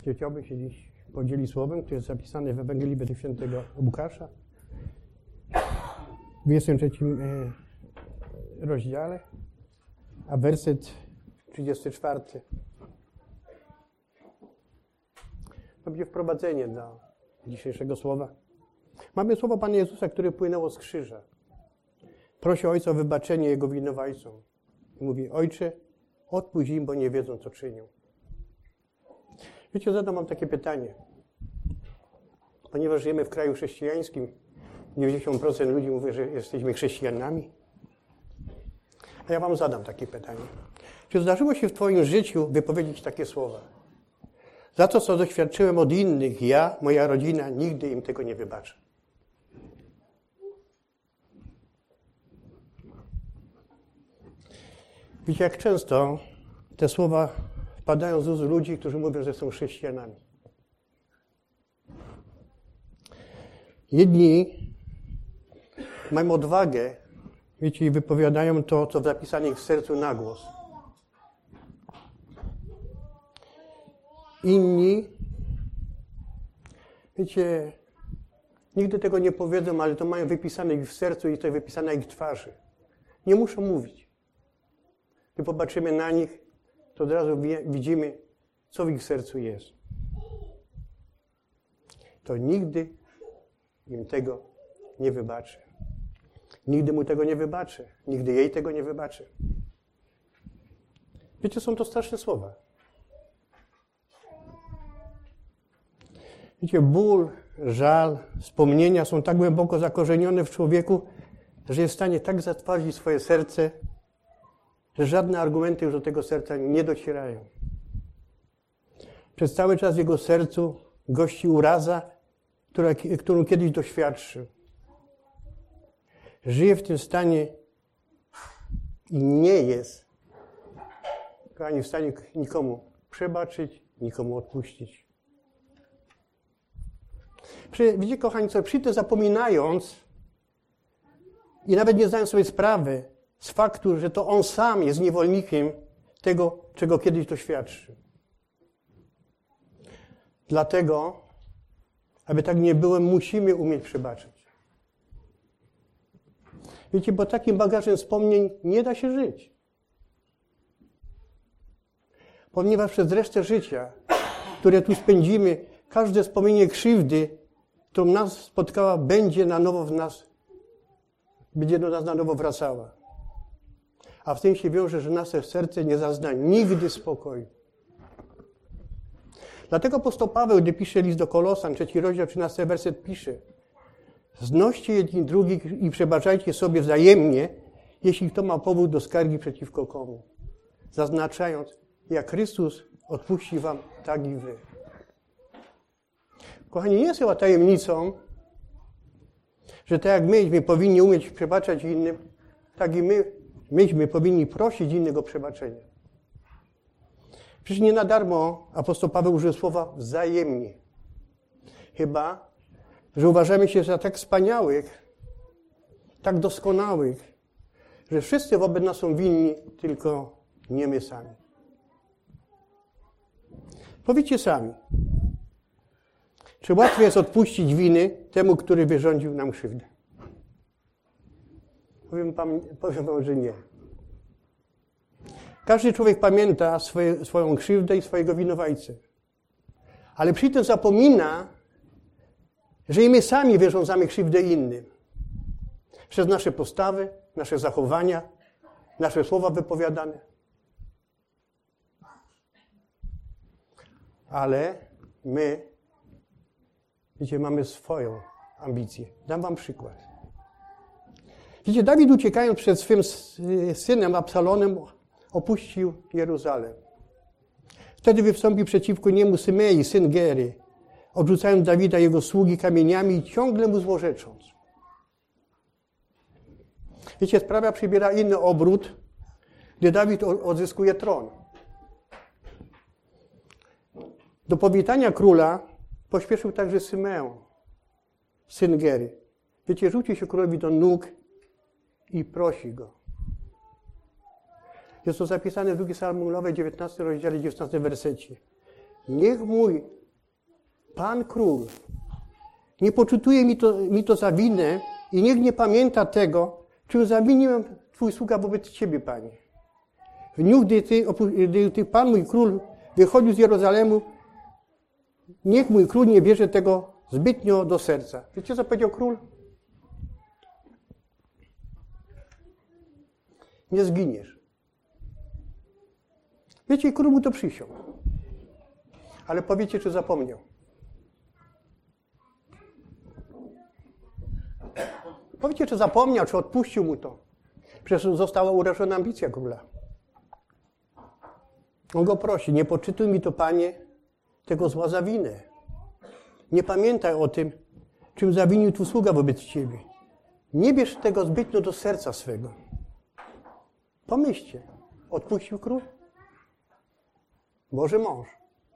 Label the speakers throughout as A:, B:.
A: Chciałbym się dziś podzielić słowem, które jest zapisane w Ewangelii według świętego Łukasza w 23 rozdziale, a werset 34. To będzie wprowadzenie do dzisiejszego słowa. Mamy słowo Pana Jezusa, które płynęło z krzyża. Prosi Ojca o wybaczenie Jego winowajcom. I mówi: Ojcze, odpuść im, bo nie wiedzą, co czynią. Wiecie, zadam wam takie pytanie. Ponieważ żyjemy w kraju chrześcijańskim, 90% ludzi mówi, że jesteśmy chrześcijanami. A ja wam zadam takie pytanie. Czy zdarzyło się w twoim życiu wypowiedzieć takie słowa? Za to, co doświadczyłem od innych, ja, moja rodzina, nigdy im tego nie wybaczę. Wiecie, jak często te słowa padają z ust ludzi, którzy mówią, że są chrześcijanami. Jedni mają odwagę, wiecie, i wypowiadają to, co zapisane ich w sercu na głos. Inni, wiecie, nigdy tego nie powiedzą, ale to mają wypisane ich w sercu i to jest wypisane na ich twarzy. Nie muszą mówić. Gdy popatrzymy na nich, to od razu widzimy, co w ich sercu jest. To nigdy im tego nie wybaczę. Nigdy mu tego nie wybaczę. Nigdy jej tego nie wybaczę. Wiecie, są to straszne słowa. Wiecie, ból, żal, wspomnienia są tak głęboko zakorzenione w człowieku, że jest w stanie tak zatwardzić swoje serce, że żadne argumenty już do tego serca nie docierają. Przez cały czas w jego sercu gości uraza, którą kiedyś doświadczył. Żyje w tym stanie i nie jest, kochani, w stanie nikomu przebaczyć, nikomu odpuścić. Widzicie, kochani, co przy tym zapominając i nawet nie zdając sobie sprawy z faktu, że to on sam jest niewolnikiem tego, czego kiedyś doświadczył. Dlatego, aby tak nie było, musimy umieć przebaczyć. Wiecie, bo takim bagażem wspomnień nie da się żyć. Ponieważ przez resztę życia, które tu spędzimy, każde wspomnienie krzywdy, którą nas spotkała, będzie do nas na nowo wracała. A w tym się wiąże, że nasze serce nie zazna nigdy spokoju. Dlatego apostoł Paweł, gdy pisze list do Kolosan, 3 rozdział, 13 werset, pisze: znoście jedni drugich i przebaczajcie sobie wzajemnie, jeśli kto ma powód do skargi przeciwko komu. Zaznaczając, jak Chrystus odpuści wam, tak i wy. Kochani, nie jest chyba tajemnicą, że tak jak myśmy powinni umieć przebaczać innym, tak i myśmy powinni prosić innych o przebaczenie. Przecież nie na darmo apostoł Paweł użył słowa wzajemnie. Chyba, że uważamy się za tak wspaniałych, tak doskonałych, że wszyscy wobec nas są winni, tylko nie my sami. Powiedzcie sami, czy łatwo jest odpuścić winy temu, który wyrządził nam krzywdę? Powiem wam, że nie. Każdy człowiek pamięta swoją krzywdę i swojego winowajcę. Ale przy tym zapomina, że i my sami wyrządzamy krzywdę innym. Przez nasze postawy, nasze zachowania, nasze słowa wypowiadane. Ale my, wiecie, mamy swoją ambicję. Dam wam przykład. Wiecie, Dawid, uciekając przed swym synem Absalonem, opuścił Jeruzalem. Wtedy wystąpił przeciwko niemu Symei, syn Gery, obrzucając Dawida jego sługi kamieniami i ciągle mu złorzecząc. Wiecie, sprawa przybiera inny obrót, gdy Dawid odzyskuje tron. Do powitania króla pośpieszył także Symeon, syn Gery. Wiecie, rzucił się królowi do nóg i prosi go. Jest to zapisane w 2 Samuelowej, 19 rozdziale, 19 wersecie. Niech mój Pan Król nie poczytuje mi to za winę i niech nie pamięta tego, czym zawiniłem Twój sługa wobec Ciebie, Panie. W dniu, gdy Ty, Pan mój Król, wychodził z Jerozolemu, niech mój Król nie bierze tego zbytnio do serca. Wiecie, co powiedział Król? Nie zginiesz. Wiecie, Król mu to przysiągł. Ale powiecie, czy zapomniał. Powiecie, czy zapomniał, czy odpuścił mu to. Przecież została urażona ambicja Króla. On go prosi, nie poczytuj mi to, Panie, tego zła za winę. Nie pamiętaj o tym, czym zawinił Twój sługa wobec Ciebie. Nie bierz tego zbytnio do serca swego. Pomyślcie, odpuścił Król? Boży mąż.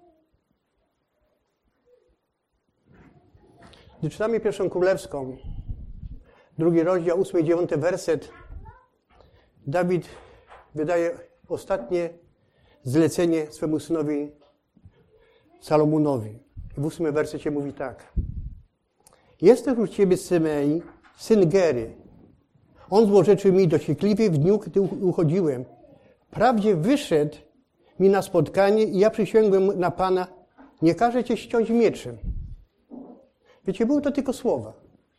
A: Gdy czytamy pierwszą królewską, 2 rozdział, 8 i 9 werset, Dawid wydaje ostatnie zlecenie swemu synowi Salomonowi. I w 8 wersecie mówi tak. Jest też u Ciebie Semei, syn Gery. On złorzeczył mi dociekliwie w dniu, gdy uchodziłem. Wprawdzie wyszedł mi na spotkanie i ja przysięgłem na Pana, nie każę Cię ściąć mieczem. Wiecie, były to tylko słowa.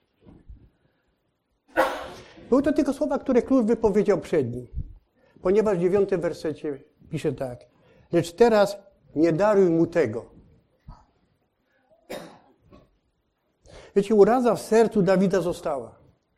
A: Były to tylko słowa, które król wypowiedział przed nim. Ponieważ w 9 wersecie pisze tak. Lecz teraz nie daruj mu tego. Wiecie, uraza w sercu Dawida została.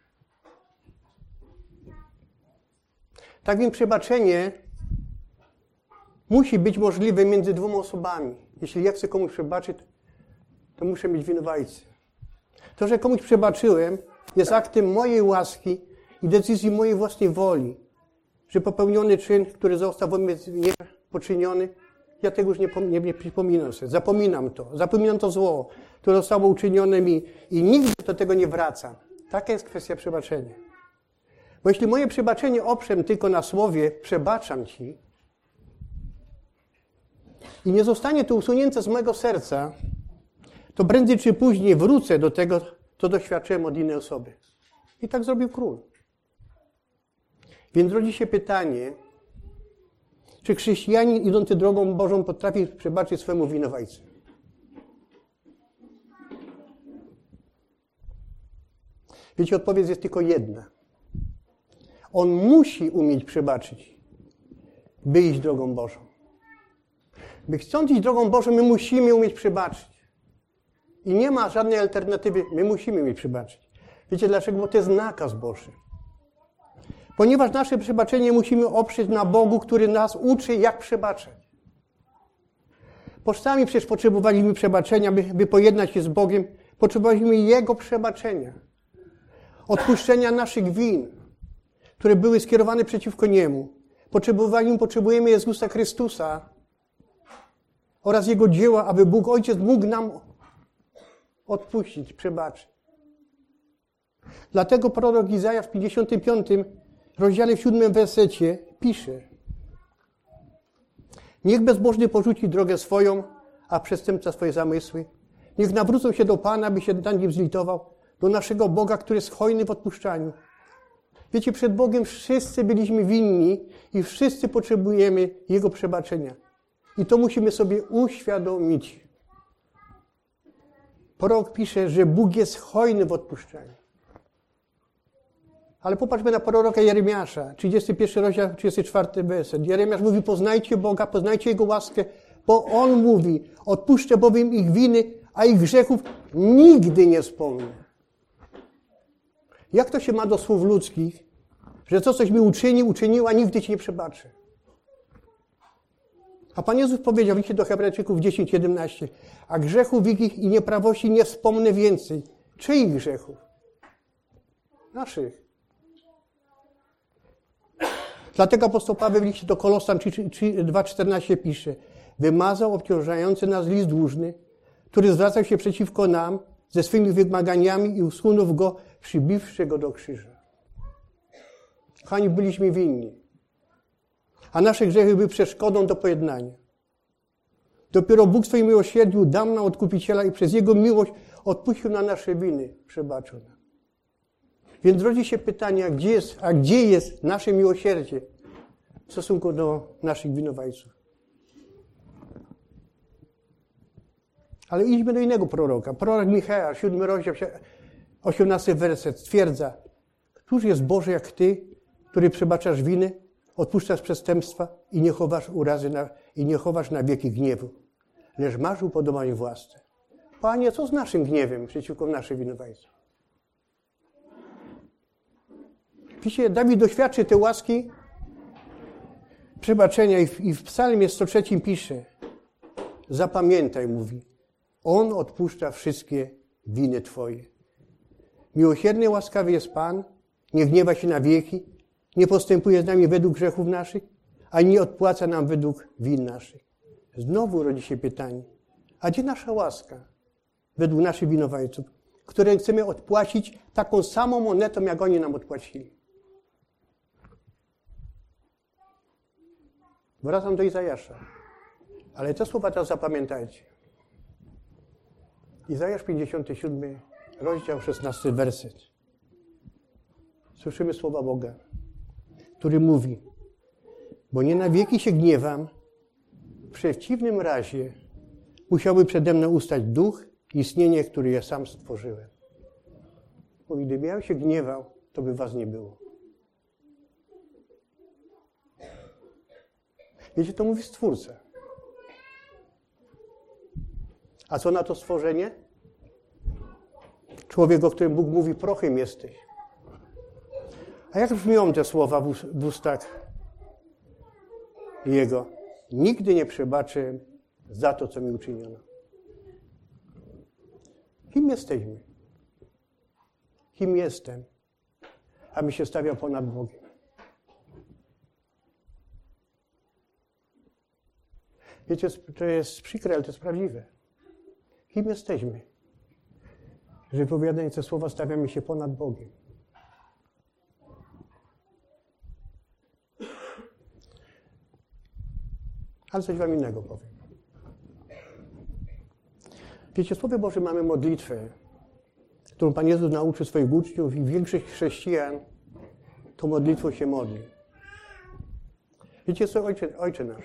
A: Tak więc przebaczenie musi być możliwe między dwoma osobami. Jeśli ja chcę komuś przebaczyć, to muszę mieć winowajcę. To, że komuś przebaczyłem, jest aktem mojej łaski i decyzji mojej własnej woli, że popełniony czyn, który został wobec mnie poczyniony, ja tego już nie przypominam sobie. Zapominam to zło, które zostało uczynione mi i nigdy do tego nie wracam. Taka jest kwestia przebaczenia. Bo jeśli moje przebaczenie oprzem tylko na słowie przebaczam Ci i nie zostanie to usunięte z mojego serca, to prędzej czy później wrócę do tego, co doświadczyłem od innej osoby. I tak zrobił król. Więc rodzi się pytanie, czy chrześcijanin idący drogą Bożą potrafi przebaczyć swemu winowajcy? Wiecie, odpowiedź jest tylko jedna. On musi umieć przebaczyć, by iść drogą Bożą. By chcąc iść drogą Bożą, my musimy umieć przebaczyć. I nie ma żadnej alternatywy, my musimy umieć przebaczyć. Wiecie dlaczego? Bo to jest nakaz Boży. Ponieważ nasze przebaczenie musimy oprzeć na Bogu, który nas uczy, jak przebaczać. Bo sami przecież potrzebowaliśmy przebaczenia, by pojednać się z Bogiem. Potrzebowaliśmy Jego przebaczenia. Odpuszczenia naszych win, które były skierowane przeciwko Niemu. Potrzebujemy Jezusa Chrystusa oraz Jego dzieła, aby Bóg Ojciec mógł nam odpuścić, przebaczyć. Dlatego prorok Izajasz w 55 rozdziale w 7 wersecie pisze: niech bezbożny porzuci drogę swoją, a przestępca swoje zamysły. Niech nawrócą się do Pana, by się nad nim zlitował, do naszego Boga, który jest hojny w odpuszczaniu. Wiecie, przed Bogiem wszyscy byliśmy winni i wszyscy potrzebujemy Jego przebaczenia. I to musimy sobie uświadomić. Prorok pisze, że Bóg jest hojny w odpuszczaniu. Ale popatrzmy na proroka Jeremiasza, 31 rozdział, 34 werset. Jeremiasz mówi, poznajcie Boga, poznajcie Jego łaskę, bo On mówi, odpuszczę bowiem ich winy, a ich grzechów nigdy nie wspomnę. Jak to się ma do słów ludzkich, że coś mi uczyniła, nigdy Ci nie przebaczę? A Pan Jezus powiedział, widzicie do Hebrajczyków 10:11, a grzechów ich i nieprawości nie wspomnę więcej. Czyich grzechów? Naszych. Dlatego apostoł Paweł w liście do Kolosan 2:14 pisze, wymazał obciążający nas list dłużny, który zwracał się przeciwko nam ze swymi wymaganiami i usunął go, przybiwszy go do krzyża. Kochani, byliśmy winni, a nasze grzechy były przeszkodą do pojednania. Dopiero Bóg w swoim miłosierdziu dał nam Odkupiciela i przez Jego miłość odpuścił na nasze winy, przebaczył nam. Więc rodzi się pytanie, gdzie jest nasze miłosierdzie w stosunku do naszych winowajców? Ale idźmy do innego proroka. Prorok Micheasz, 7 rozdział, 18 werset stwierdza: Któż jest Boży jak Ty, który przebaczasz winy, odpuszczasz przestępstwa i nie chowasz urazy i nie chowasz na wieki gniewu, lecz masz upodobanie własne. Panie, co z naszym gniewem przeciwko naszym winowajcom? Widzicie, Dawid doświadczy tej łaski przebaczenia i w psalmie 103 pisze: Zapamiętaj, mówi, On odpuszcza wszystkie winy Twoje. Miłosierny, łaskawy jest Pan, nie gniewa się na wieki, nie postępuje z nami według grzechów naszych, ani nie odpłaca nam według win naszych. Znowu rodzi się pytanie, a gdzie nasza łaska według naszych winowajców, które chcemy odpłacić taką samą monetą, jak oni nam odpłacili? Wracam do Izajasza, ale te słowa teraz zapamiętajcie. Izajasz 57, rozdział 16, werset. Słyszymy słowa Boga, który mówi: Bo nie na wieki się gniewam, w przeciwnym razie musiałby przede mną ustać duch i istnienie, które ja sam stworzyłem. Mówi, gdybym ja się gniewał, to by was nie było. Wiecie, to mówi Stwórca. A co na to stworzenie? Człowiek, o którym Bóg mówi, prochem jesteś. A jak brzmią te słowa w ustach Jego? Nigdy nie przebaczę za to, co mi uczyniono. Kim jesteśmy? Kim jestem? Aby się stawiał ponad Bogiem. Wiecie, to jest przykre, ale to jest prawdziwe. Kim jesteśmy? Że wypowiadając te słowa stawiamy się ponad Bogiem. Ale coś wam innego powiem. Wiecie, w Słowie Bożym mamy modlitwę, którą Pan Jezus nauczył swoich uczniów i większość chrześcijan tą modlitwą się modli. Wiecie co, Ojcze nasz?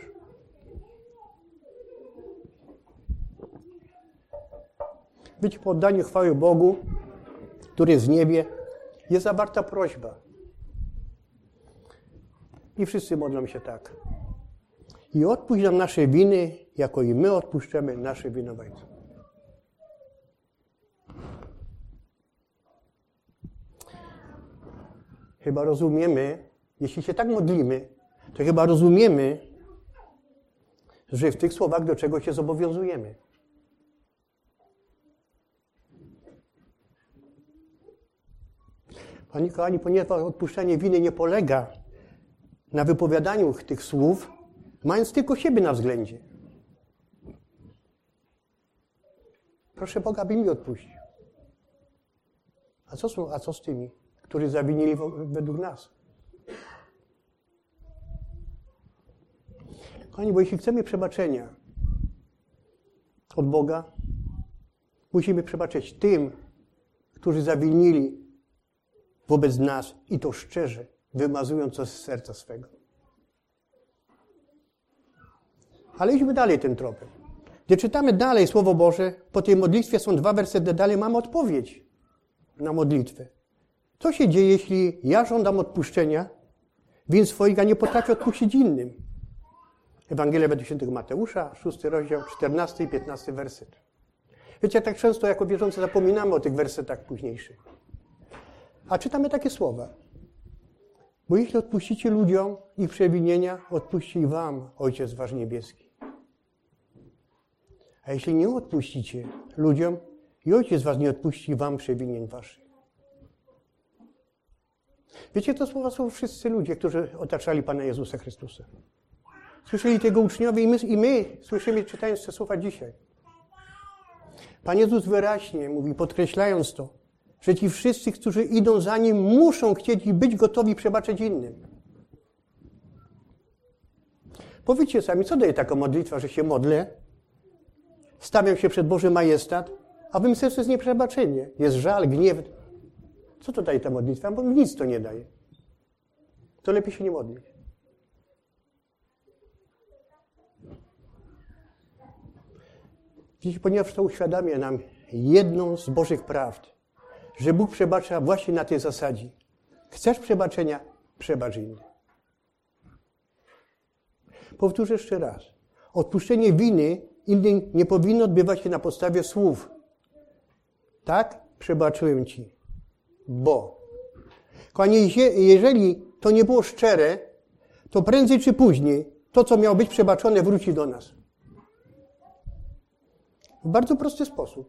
A: Wiecie, po oddaniu chwały Bogu, który jest w niebie, jest zawarta prośba. I wszyscy modlą się tak. I odpuść nam nasze winy, jako i my odpuszczamy naszym winowajcom. Chyba rozumiemy, jeśli się tak modlimy, to chyba rozumiemy, że w tych słowach do czego się zobowiązujemy. Pani kochani, ponieważ odpuszczanie winy nie polega na wypowiadaniu tych słów, mając tylko siebie na względzie. Proszę Boga, by mi odpuścił. A co z tymi, którzy zawinili według nas? Kochani, bo jeśli chcemy przebaczenia od Boga, musimy przebaczyć tym, którzy zawinili wobec nas i to szczerze, wymazując to z serca swego. Ale idźmy dalej tym tropem. Gdy czytamy dalej Słowo Boże, po tej modlitwie są 2 wersety dalej, mamy odpowiedź na modlitwę. Co się dzieje, jeśli ja żądam odpuszczenia, więc swojego nie potrafię odpuścić innym? Ewangelia według świętego Mateusza, 6 rozdział, 14 i 15 werset. Wiecie, tak często jako wierzący zapominamy o tych wersetach późniejszych. A czytamy takie słowa. Bo jeśli odpuścicie ludziom ich przewinienia, odpuści i wam Ojciec wasz niebieski. A jeśli nie odpuścicie ludziom, i Ojciec was nie odpuści wam przewinień waszych. Wiecie, to słowa są wszyscy ludzie, którzy otaczali Pana Jezusa Chrystusa. Słyszeli tego uczniowie i my słyszymy, czytając te słowa dzisiaj. Pan Jezus wyraźnie mówi, podkreślając to, że ci wszyscy, którzy idą za Nim, muszą chcieć i być gotowi przebaczyć innym. Powiedzcie sami, co daje taka modlitwa, że się modlę Stawiam się przed Boży majestat, a w mym sercu jest nieprzebaczenie. Jest żal, gniew. Co to daje ta modlitwa? Bo nic to nie daje. To lepiej się nie modlić. Widzicie, ponieważ to uświadamia nam jedną z Bożych prawd, że Bóg przebacza właśnie na tej zasadzie. Chcesz przebaczenia? Przebacz innym. Powtórzę jeszcze raz. Odpuszczenie winy innym nie powinno odbywać się na podstawie słów. Tak, przebaczyłem ci. Bo. Kochani, jeżeli to nie było szczere, to prędzej czy później to, co miało być przebaczone, wróci do nas. W bardzo prosty sposób.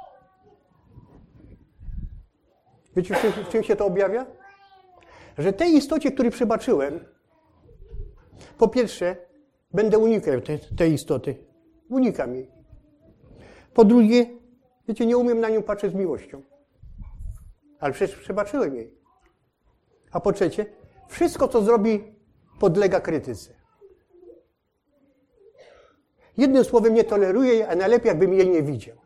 A: Wiecie, w czym się to objawia? Że tej istocie, której przebaczyłem, po pierwsze, będę unikał tej istoty. Unikam jej. Po drugie, wiecie, nie umiem na nią patrzeć z miłością. Ale przecież przebaczyłem jej. A po trzecie, wszystko, co zrobi, podlega krytyce. Jednym słowem, nie toleruję jej, a najlepiej, jakbym jej nie widział.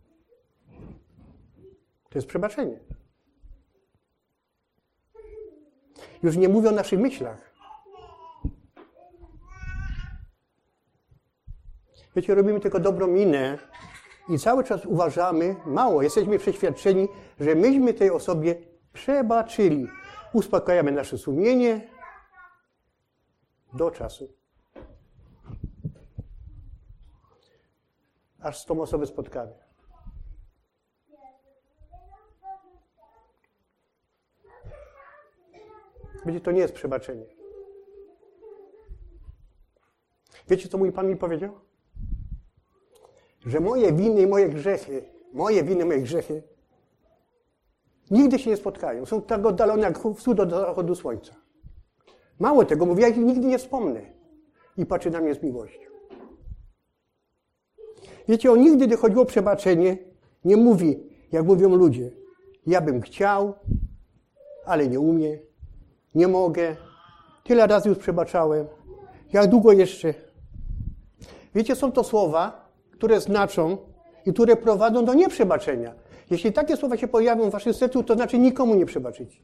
A: To jest przebaczenie. Już nie mówię o naszych myślach. Wiecie, robimy tylko dobrą minę i cały czas uważamy, mało, jesteśmy przeświadczeni, że myśmy tej osobie przebaczyli. Uspokajamy nasze sumienie do czasu. Aż z tą osobę spotkamy. Wiecie, to nie jest przebaczenie. Wiecie, co mój Pan mi powiedział? Że moje winy i moje grzechy nigdy się nie spotkają. Są tak oddalone jak wschód od zachodu słońca. Mało tego, mówi, ja ich nigdy nie wspomnę. I patrzy na mnie z miłością. Wiecie, on nigdy, gdy chodziło o przebaczenie, nie mówi, jak mówią ludzie. Ja bym chciał, ale nie umiem, nie mogę. Tyle razy już przebaczałem. Jak długo jeszcze? Wiecie, są to słowa, które znaczą i które prowadzą do nieprzebaczenia. Jeśli takie słowa się pojawią w waszym sercu, to znaczy nikomu nie przebaczycie.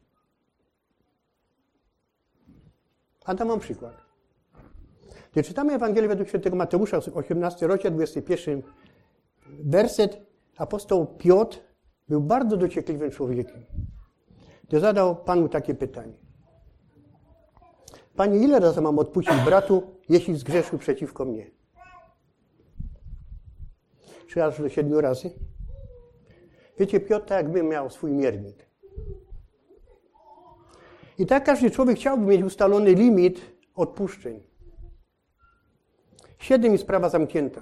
A: A dam wam przykład. Gdy czytamy Ewangelię według świętego Mateusza, 18 rozdział, 21 werset, apostoł Piotr był bardzo dociekliwym człowiekiem. Gdy zadał Panu takie pytanie. Panie, ile razy mam odpuścić bratu, jeśli zgrzeszył przeciwko mnie? 3 aż do 7 razy? Wiecie, Piotr tak jakby miał swój miernik. I tak każdy człowiek chciałby mieć ustalony limit odpuszczeń. 7 i sprawa zamknięta.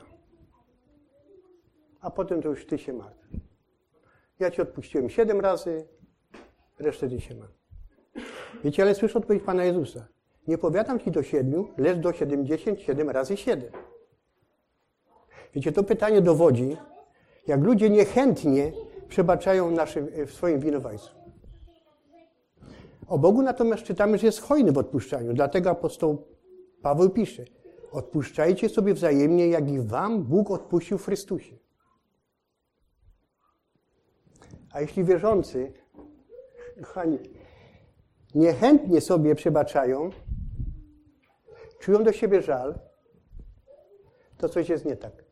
A: A potem to już ty się martw. Ja ci odpuściłem 7 razy, resztę ty się martw. Wiecie, ale słyszę odpowiedź Pana Jezusa. Nie powiadam ci do 7, lecz do 77 razy 7. Wiecie, to pytanie dowodzi, jak ludzie niechętnie przebaczają swoim winowajcom. O Bogu natomiast czytamy, że jest hojny w odpuszczaniu. Dlatego apostoł Paweł pisze, odpuszczajcie sobie wzajemnie, jak i wam Bóg odpuścił w Chrystusie. A jeśli wierzący, kochani, niechętnie sobie przebaczają, czują do siebie żal, to coś jest nie tak.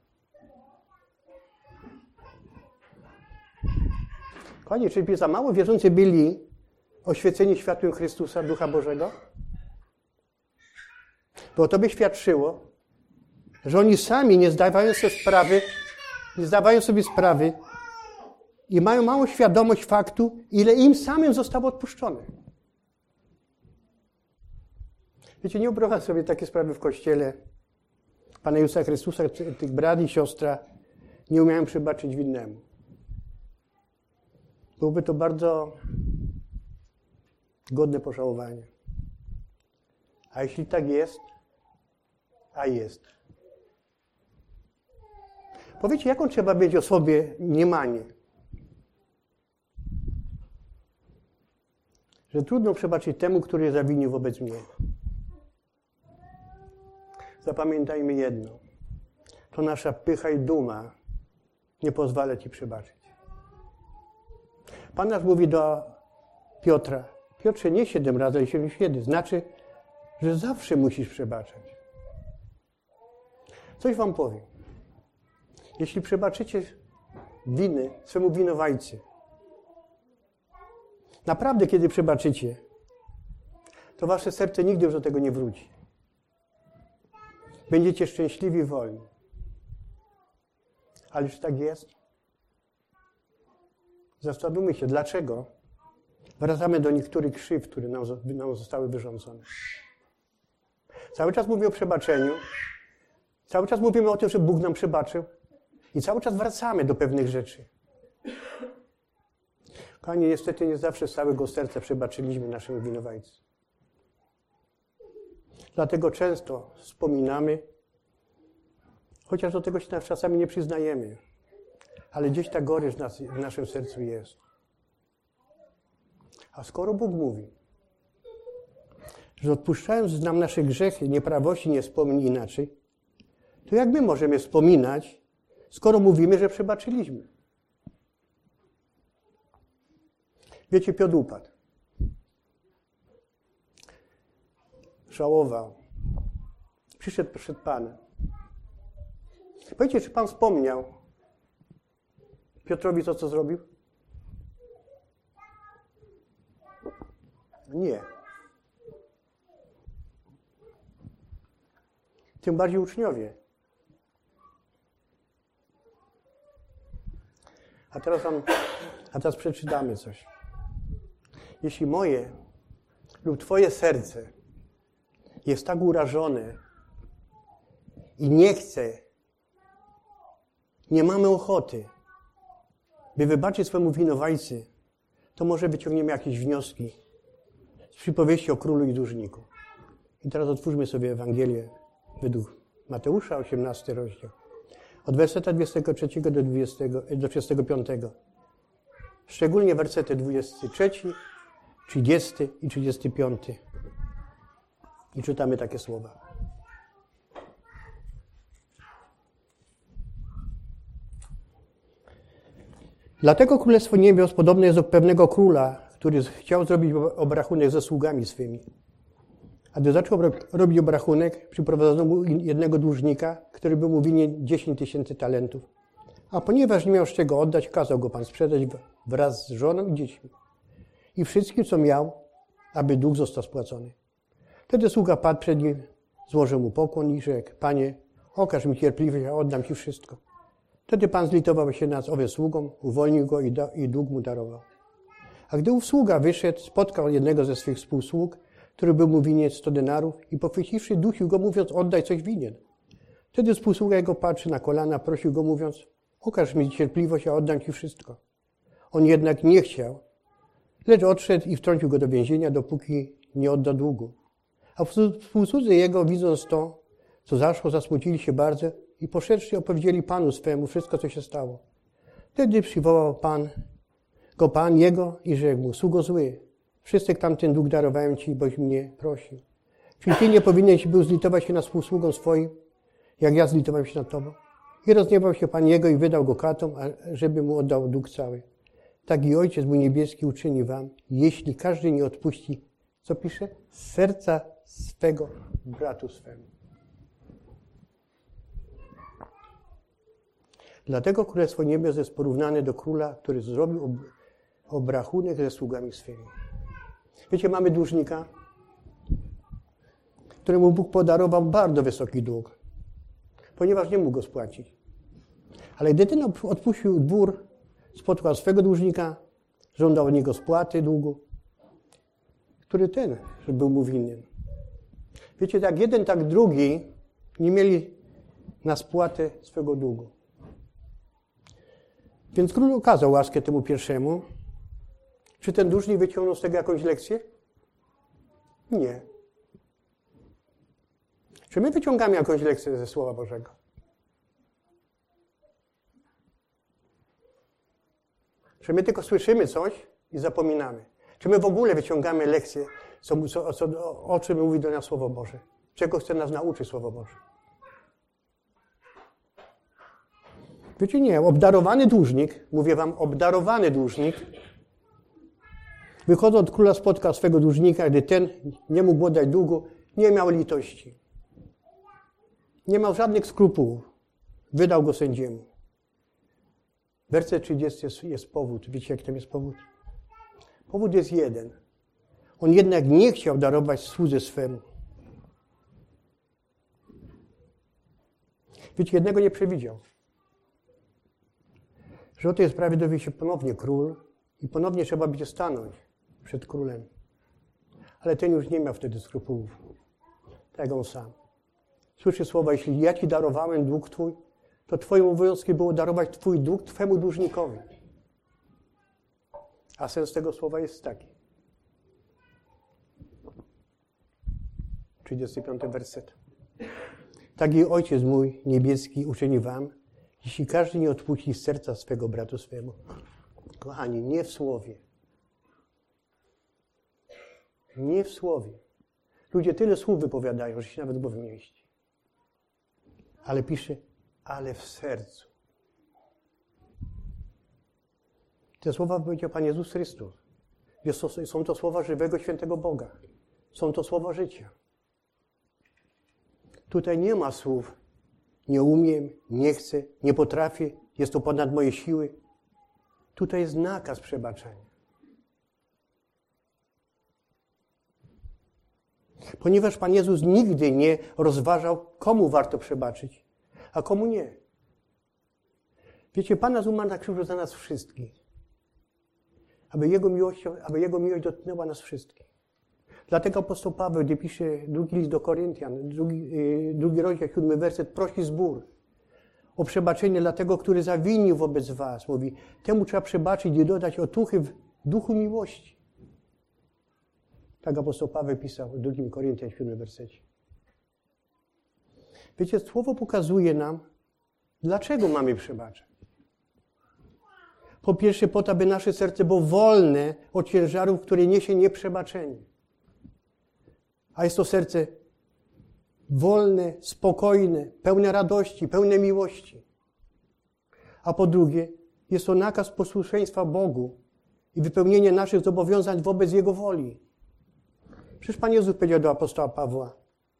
A: Kochani, czy za mało wierzący byli oświeceni światłem Chrystusa, Ducha Bożego? Bo to by świadczyło, że oni sami nie zdawają sobie sprawy i mają małą świadomość faktu, ile im samym zostało odpuszczone. Wiecie, nie wyobrażam sobie takie sprawy w Kościele Pana Jezusa Chrystusa, tych brat i siostra nie umiałem przebaczyć winnemu. Byłoby to bardzo godne pożałowania. A jeśli tak jest, a jest. Powiecie, jaką trzeba mieć o sobie mniemanie? Że trudno przebaczyć temu, który zawinił wobec mnie. Zapamiętajmy jedno. To nasza pycha i duma nie pozwolę Ci przebaczyć. Pan nasz mówi do Piotra, Piotrze, nie 7 razy, ale 77. Znaczy, że zawsze musisz przebaczać. Coś wam powiem. Jeśli przebaczycie winy swemu winowajcy, naprawdę, kiedy przebaczycie, to wasze serce nigdy już do tego nie wróci. Będziecie szczęśliwi i wolni. Ale czy tak jest? Zastanówmy się, dlaczego wracamy do niektórych krzywd, które nam zostały wyrządzone. Cały czas mówimy o przebaczeniu, cały czas mówimy o tym, że Bóg nam przebaczył i cały czas wracamy do pewnych rzeczy. Kochani, niestety nie zawsze z całego serca przebaczyliśmy naszym winowajcom. Dlatego często wspominamy, chociaż do tego się czasami nie przyznajemy, ale gdzieś ta gorycz w naszym sercu jest. A skoro Bóg mówi, że odpuszczając nam nasze grzechy, nieprawości, nie wspomni inaczej, to jak my możemy wspominać, skoro mówimy, że przebaczyliśmy? Wiecie, Piotr upadł. Żałował. Przyszedł przed Panem. Powiedzcie, czy Pan wspomniał Piotrowi to, co zrobił? Nie. Tym bardziej uczniowie. A teraz przeczytamy coś. Jeśli moje lub Twoje serce jest tak urażone i nie chce, nie mamy ochoty, by wybaczyć swemu winowajcy, to może wyciągniemy jakieś wnioski z przypowieści o królu i dłużniku. I teraz otwórzmy sobie Ewangelię według Mateusza, 18 rozdział. Od werseta 23 do 35. Szczególnie wersety 23, 30 i 35. I czytamy takie słowa. Dlatego Królestwo Niebios podobne jest do pewnego króla, który chciał zrobić obrachunek ze sługami swymi. A gdy zaczął robić obrachunek, przyprowadzono mu jednego dłużnika, który był mu winien 10 000 talentów. A ponieważ nie miał z czego oddać, kazał go Pan sprzedać wraz z żoną i dziećmi. I wszystkim, co miał, aby dług został spłacony. Wtedy sługa padł przed nim, złożył mu pokłon i rzekł: Panie, okaż mi cierpliwość, a oddam Ci wszystko. Wtedy Pan zlitował się nad owym sługą, uwolnił go i dług mu darował. A gdy ów sługa wyszedł, spotkał jednego ze swych współsług, który był mu winien 100 denarów i pochwyciwszy, dusił go, mówiąc: oddaj, coś winien. Wtedy współsługa jego patrzy na kolana, prosił go, mówiąc: okaż mi cierpliwość, a oddam Ci wszystko. On jednak nie chciał, lecz odszedł i wtrącił go do więzienia, dopóki nie odda długu. A współsłudzy jego, widząc to, co zaszło, zasmucili się bardzo i poszedłszy opowiedzieli Panu swemu wszystko, co się stało. Wtedy przywołał Pan jego i rzekł mu: sługo zły, wszystek tamten dług darowałem Ci, boś mnie prosił. Czy Ty nie powinieneś był zlitować się nad współsługą swoim, jak ja zlitowałem się nad Tobą? I rozgniewał się Pan jego i wydał go katom, żeby mu oddał dług cały. Tak i Ojciec mój niebieski uczyni wam, jeśli każdy nie odpuści, co pisze? Z serca swego bratu swemu. Dlatego Królestwo Niebios jest porównane do króla, który zrobił obrachunek ze sługami swymi. Wiecie, mamy dłużnika, któremu Bóg podarował bardzo wysoki dług, ponieważ nie mógł go spłacić. Ale gdy ten odpuścił dwór, spotkał swego dłużnika, żądał od niego spłaty długu, który ten, że był mu winien. Wiecie, tak jeden, tak drugi nie mieli na spłatę swego długu. Więc król okazał łaskę temu pierwszemu. Czy ten dłużnik wyciągnął z tego jakąś lekcję? Nie. Czy my wyciągamy jakąś lekcję ze Słowa Bożego? Czy my tylko słyszymy coś i zapominamy? Czy my w ogóle wyciągamy lekcję, o czym mówi do nas Słowo Boże? Czego chce nas nauczyć Słowo Boże? Wiecie, nie, obdarowany dłużnik, mówię wam, obdarowany dłużnik, wychodząc od króla spotkał swego dłużnika, gdy ten nie mógł oddać długu, nie miał litości. Nie miał żadnych skrupułów. Wydał go sędziemu. Werset 30 jest powód. Wiecie, jak tam jest powód? Powód jest jeden. On jednak nie chciał darować słudze swemu. Wiecie, jednego nie przewidział. Że o tej sprawie dowie się ponownie król i ponownie trzeba będzie stanąć przed królem. Ale ten już nie miał wtedy skrupułów. Tak jak on sam. Słyszy słowa, jeśli ja ci darowałem dług twój, to twoim obowiązkiem było darować twój dług twemu dłużnikowi. A sens tego słowa jest taki. 35 werset. Tak i Ojciec mój niebieski uczyni wam, jeśli każdy nie odpuści z serca swego bratu swemu. Kochani, nie w słowie. Nie w słowie. Ludzie tyle słów wypowiadają, że się nawet głowy mieści. Ale pisze, ale w sercu. Te słowa powiedział Pan Jezus Chrystus. Są to słowa żywego, świętego Boga. Są to słowa życia. Tutaj nie ma słów nie umiem, nie chcę, nie potrafię, jest to ponad moje siły. Tutaj jest nakaz przebaczenia. Ponieważ Pan Jezus nigdy nie rozważał, komu warto przebaczyć, a komu nie. Wiecie, Pan nas umarł na krzyżu za nas wszystkich. Aby Jego miłość dotknęła nas wszystkich. Dlatego apostoł Paweł, gdy pisze drugi list do Koryntian, drugi rozdział, 7 werset, prosi zbór o przebaczenie dla tego, który zawinił wobec was. Mówi, temu trzeba przebaczyć i dodać otuchy w duchu miłości. Tak apostoł Paweł pisał w 2 Koryntian, 7 wersecie. Wiecie, słowo pokazuje nam, dlaczego mamy przebaczać. Po pierwsze, po to, aby nasze serce było wolne od ciężarów, które niesie nieprzebaczenie. A jest to serce wolne, spokojne, pełne radości, pełne miłości. A po drugie, jest to nakaz posłuszeństwa Bogu i wypełnienie naszych zobowiązań wobec Jego woli. Przecież Pan Jezus powiedział do apostoła Pawła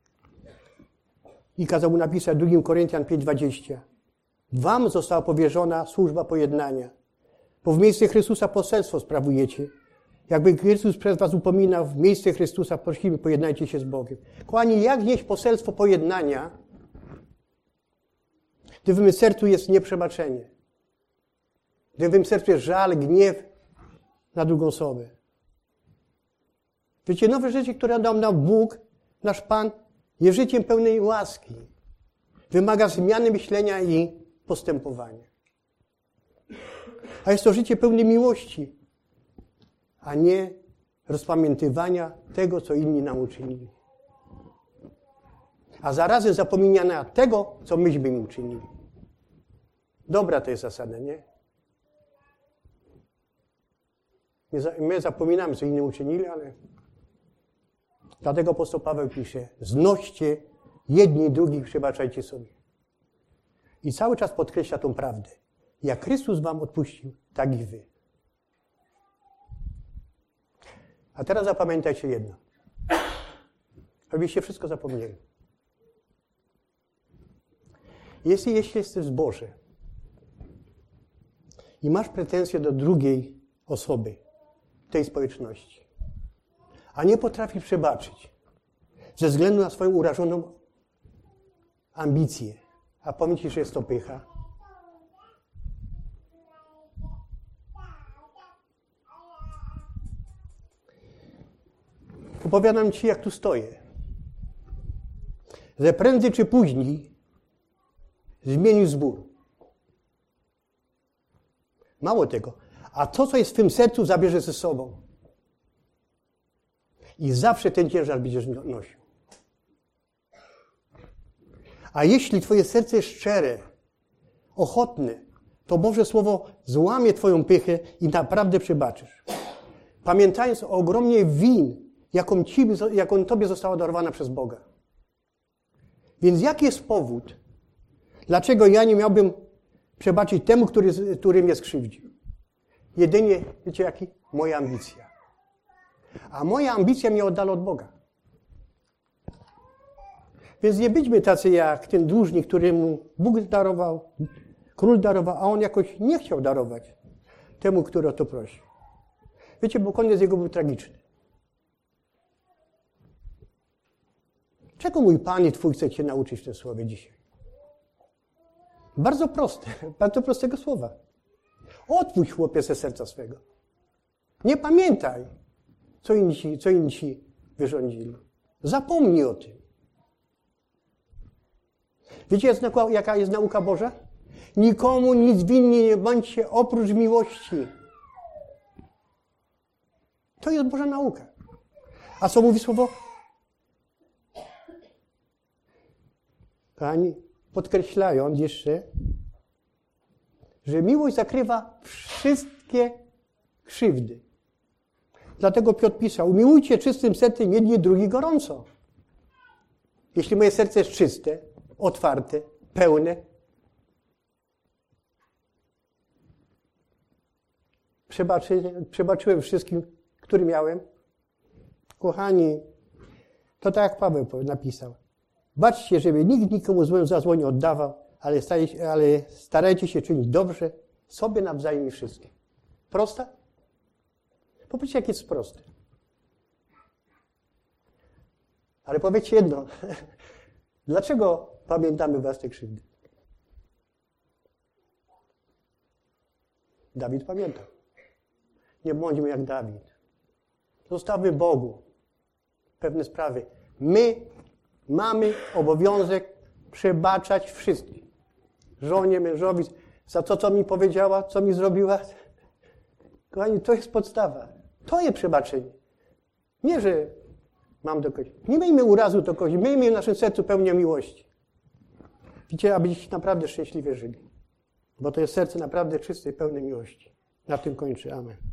A: i kazał mu napisać 2 Koryntian 5:20. Wam została powierzona służba pojednania, bo w miejsce Chrystusa poselstwo sprawujecie. Jakby Chrystus przez was upominał, w miejsce Chrystusa prosimy, pojednajcie się z Bogiem. Kochani, jak nieść poselstwo pojednania, gdy w mym sercu jest nieprzebaczenie? Gdy w mym sercu jest żal, gniew na drugą osobę? Wiecie, nowe życie, które dał nam Bóg, nasz Pan, jest życiem pełnej łaski. Wymaga zmiany myślenia i postępowania. A jest to życie pełne miłości, a nie rozpamiętywania tego, co inni nam uczynili. A zarazem zapominania tego, co myśmy im uczynili. Dobra to jest zasada, nie? My zapominamy, co inni uczynili, ale dlatego apostoł Paweł pisze, znoście jedni drugich, przebaczajcie sobie. I cały czas podkreśla tą prawdę. Jak Chrystus wam odpuścił, tak i wy. A teraz zapamiętajcie jedno. Abyście wszystko zapomnieli. Jeśli jesteś w zborze i masz pretensje do drugiej osoby tej społeczności, a nie potrafisz przebaczyć ze względu na swoją urażoną ambicję, a powiem ci, że jest to pycha, opowiadam ci, jak tu stoję, że prędzej czy później zmienił zbór. Mało tego, a to, co jest w tym sercu, zabierze ze sobą. I zawsze ten ciężar będziesz nosił. A jeśli twoje serce jest szczere, ochotne, to Boże Słowo złamie twoją pychę i naprawdę przebaczysz. Pamiętając o ogromnie win, jaką tobie została darowana przez Boga. Więc jaki jest powód, dlaczego ja nie miałbym przebaczyć temu, który mnie skrzywdził. Jedynie, wiecie jaki? Moja ambicja. A moja ambicja mnie oddala od Boga. Więc nie bądźmy tacy jak ten dłużnik, któremu Bóg darował, król darował, a on jakoś nie chciał darować temu, który o to prosił. Wiecie, bo koniec jego był tragiczny. Czego mój Pan i Twój chce Cię nauczyć w tym słowie dzisiaj? Bardzo proste, bardzo prostego słowa. Otwórz, chłopie, ze serca swego. Nie pamiętaj, co inni ci wyrządzili. Zapomnij o tym. Wiecie, jaka jest nauka Boża? Nikomu nic winni nie bądźcie oprócz miłości. To jest Boża nauka. A co mówi słowo? Kochani, podkreślając jeszcze, że miłość zakrywa wszystkie krzywdy. Dlatego Piotr pisał, umiłujcie czystym sercem jedni drugich gorąco. Jeśli moje serce jest czyste, otwarte, pełne, przebaczyłem wszystkim, który miałem. Kochani, to tak jak Paweł napisał. Baczcie, żeby nikt nikomu złym za zło nie oddawał, ale starajcie się czynić dobrze sobie nawzajem i wszystkim. Prosta? Popatrzcie, jak jest proste. Ale powiedzcie jedno. Dlaczego pamiętamy własne krzywdy? Dawid pamiętał. Nie bądźmy jak Dawid. Zostawmy Bogu pewne sprawy. My mamy obowiązek przebaczać wszystkim. Żonie, mężowi, za to, co mi powiedziała, co mi zrobiła. Kochani, to jest podstawa. To jest przebaczenie. Nie, że mam do kogoś. Nie miejmy urazu do kogoś. Miejmy w naszym sercu pełnię miłości. Widzicie, abyście naprawdę szczęśliwie żyli. Bo to jest serce naprawdę czyste i pełne miłości. Na tym kończę. Amen.